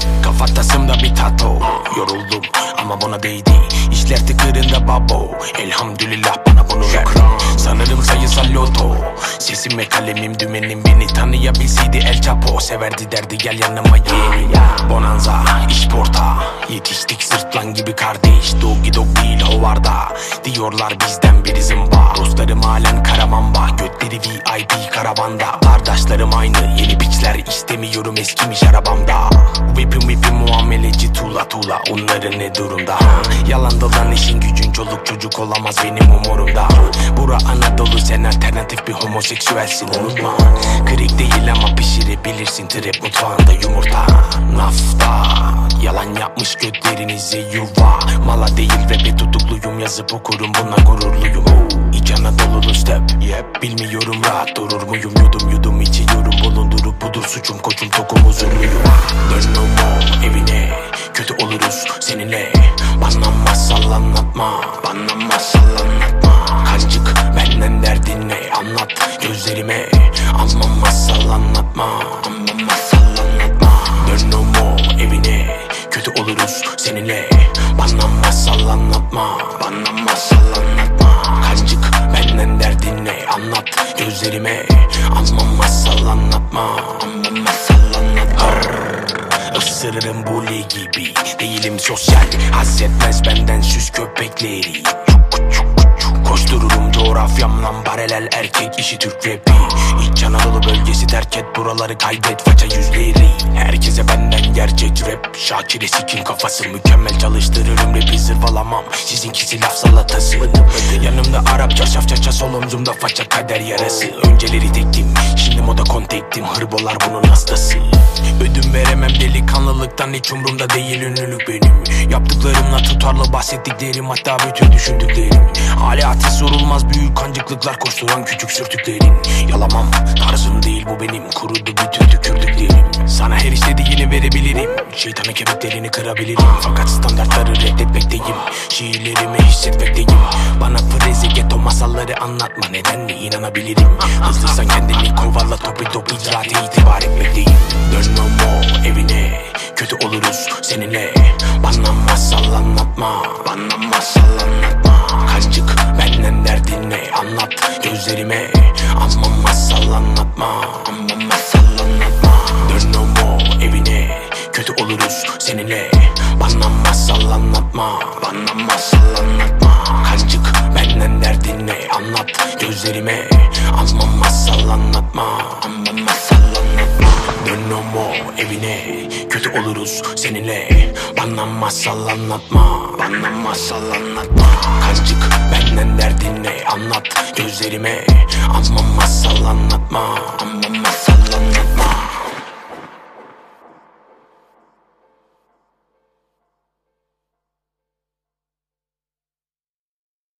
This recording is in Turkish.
Kafatasımda bir tato. Yoruldum ama buna değdi. İşler tıkırında babo. Elhamdülillah bana bunu ver. Sanırım sayısal loto. Sesim ve kalemim dümenim, beni tanıyabilseydi El Chapo. Severdi derdi gel yanıma ye. Bonanza iş porta. Yetiştik sırtlan gibi kardeş. Doggy dog değil hovarda. Diyorlar bizden biri zımba. Dostlarım halen karamamba. Götleri VIP karavanda. Kardeşlerim aynı yeni piçler. İstemiyorum eskimiş arabamda. Whip'im muameleci tuğla tuğla. Onların ne durumda? Yalan dolan işin gücün, çoluk çocuk olamaz benim umurumda. Bura Anadolu, sen alternatif bir homoseksüelsin unutma. Krik değil ama pişirebilirsin trap mutfağında yumurta. Nafta yalan yapmış götlerinize yuva. Mala değil rap'e tutukluyum, yazıp okurum buna gururluyum. İç Anadolu'lu step bilmiyorum rahat durur muyum. Yudum içiyorum bulundurup budur suçum, koçum tokum huzurluyum. Dön no more evine, kötü oluruz seninle. Bana masal anlatma, bana masal anlatma. Kancık benden derdin ne, anlat gözlerime. Ama masal anlatma, ama masal anlatma. Dön no more evine, kötü oluruz seninle. Bana masal anlatma, bana masal anlatma. Kancık benden derdin ne, anlat gözlerime. Ama masal anlatma, ama masal anlatma. Isırırım bully gibi, değilim sosyal. Hazzetmez benden süs köpekleri. Koştururum coğrafyamla paralel, erkek işi Türk rapi. İç Anadolu bölgesi terk et, buraları kaybet faça yüzleri. Herkese benden gerçek rap. Şakir'e sikin kafası, mükemmel çalıştırırım rapi, zırvalamam. Sizinkisi laf salatası. Yanımda Arapça şafçaça, sol omzumda faça kader yarası. Önceleri tektim, şimdi moda kontektim. Hırbolar bunun hastası. Ödün veremem delikanlılıktan, hiç umrumda değil ünlülük benim. Yaptıklarımla tutarlı bahsettiklerim, hatta bütün düşündüklerim. Aleyhati sorulmaz büyük kancıklıklar, koşturan küçük sürtüklerin. Yalamam tarzım değil bu benim, kurudu bütün tükürdüklerim. Sana her istediğini verebilirim, şeytanın kemiklerini kırabilirim. Fakat standartları reddetmekteyim, şiirlerimi hissetmekteyim. Bana freze ghetto masalları anlatma, neden mi inanabilirim? Hızlıysan kendini kovala, top icraate itibar etmekteyim. Dön no more evine, kötü oluruz seninle. Bana masal anlatma, bana masal anlatma. Kancık benden derdin ne, anlat gözlerime. Ama masal anlatma, ama masal anlatma. Dön no more evine, kötü oluruz seninle. Bana masal anlatma, bana masal anlatma. Kancık benden derdin ne, anlat gözlerime. Ama masal anlatma, ama masal anlatma. Dön no more evine, kötü oluruz seninle. Bana masal anlatma, bana masal anlatma. Kancık benden derdin ne, anlat gözlerime. Ama masal anlatma, ama